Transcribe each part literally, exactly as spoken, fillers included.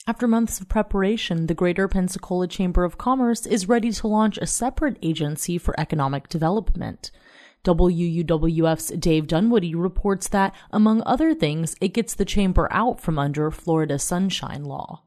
After months of preparation, the Greater Pensacola Chamber of Commerce is ready to launch a separate agency for economic development. W U W F's Dave Dunwoody reports that, among other things, it gets the chamber out from under Florida Sunshine Law.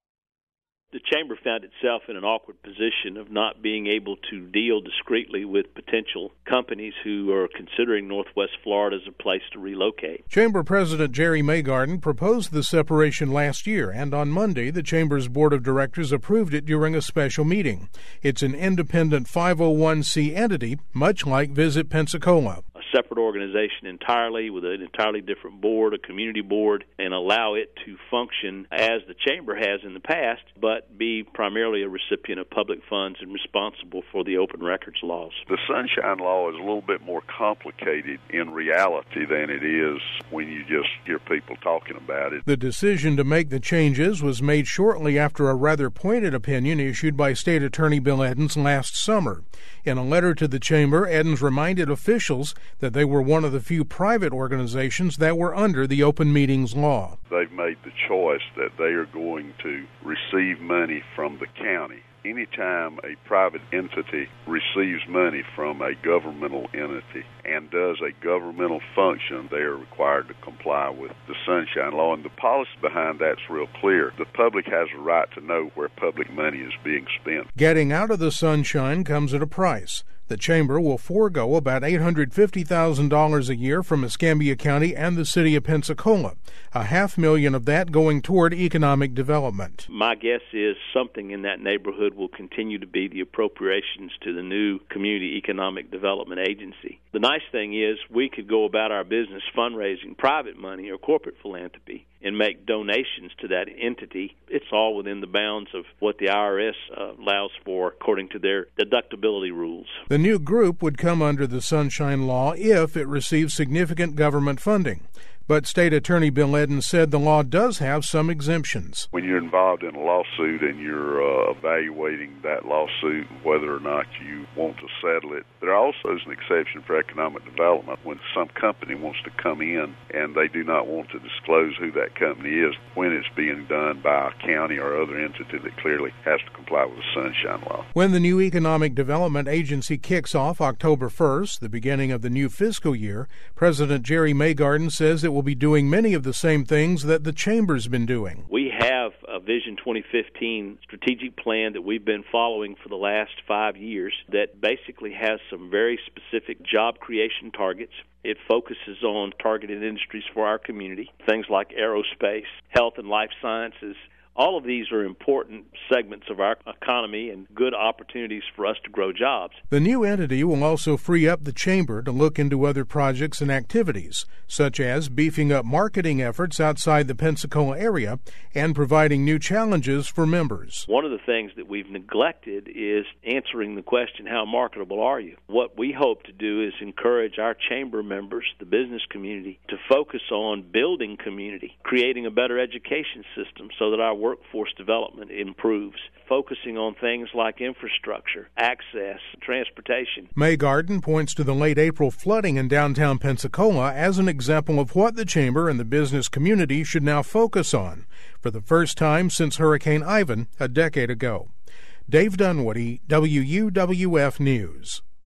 The Chamber found itself in an awkward position of not being able to deal discreetly with potential companies who are considering Northwest Florida as a place to relocate. Chamber President Jerry Maygarden proposed the separation last year, and on Monday, the Chamber's Board of Directors approved it during a special meeting. It's an independent five oh one c entity, much like Visit Pensacola. A separate organization entirely with an entirely different board, a community board, and allow it to function as the Chamber has in the past, but be primarily a recipient of public funds and responsible for the open records laws. The Sunshine Law is a little bit more complicated in reality than it is when you just hear people talking about it. The decision to make the changes was made shortly after a rather pointed opinion issued by State Attorney Bill Edens last summer. In a letter to the Chamber, Edens reminded officials that they were one of the few private organizations that were under the Open Meetings Law. They've made the choice that they are going to receive money from the county. Anytime a private entity receives money from a governmental entity and does a governmental function, they are required to comply with the Sunshine Law. And the policy behind that's real clear. The public has a right to know where public money is being spent. Getting out of the sunshine comes at a price. The Chamber will forego about eight hundred fifty thousand dollars a year from Escambia County and the city of Pensacola, a half million of that going toward economic development. My guess is something in that neighborhood will continue to be the appropriations to the new Community Economic Development Agency. The nice thing is we could go about our business fundraising private money or corporate philanthropy and make donations to that entity. It's all within the bounds of what the I R S uh, allows for according to their deductibility rules. The new group would come under the Sunshine Law if it receives significant government funding. But State Attorney Bill Edens said the law does have some exemptions. When you're involved in a lawsuit and you're uh, evaluating that lawsuit, whether or not you want to settle it, there also is an exception for economic development when some company wants to come in and they do not want to disclose who that company is when it's being done by a county or other entity that clearly has to comply with the Sunshine Law. When the new Economic Development Agency kicks off October first, the beginning of the new fiscal year, President Jerry Maygarden says it will be doing many of the same things that the Chamber's been doing. We have a Vision twenty fifteen strategic plan that we've been following for the last five years that basically has some very specific job creation targets. It focuses on targeted industries for our community, things like aerospace, health and life sciences. All of these are important segments of our economy and good opportunities for us to grow jobs. The new entity will also free up the Chamber to look into other projects and activities, such as beefing up marketing efforts outside the Pensacola area and providing new challenges for members. One of the things that we've neglected is answering the question, how marketable are you? What we hope to do is encourage our Chamber members, the business community, to focus on building community, creating a better education system so that our workforce development improves, focusing on things like infrastructure, access, transportation. Maygarden points to the late April flooding in downtown Pensacola as an example of what the Chamber and the business community should now focus on, for the first time since Hurricane Ivan a decade ago. Dave Dunwoody, W U W F News.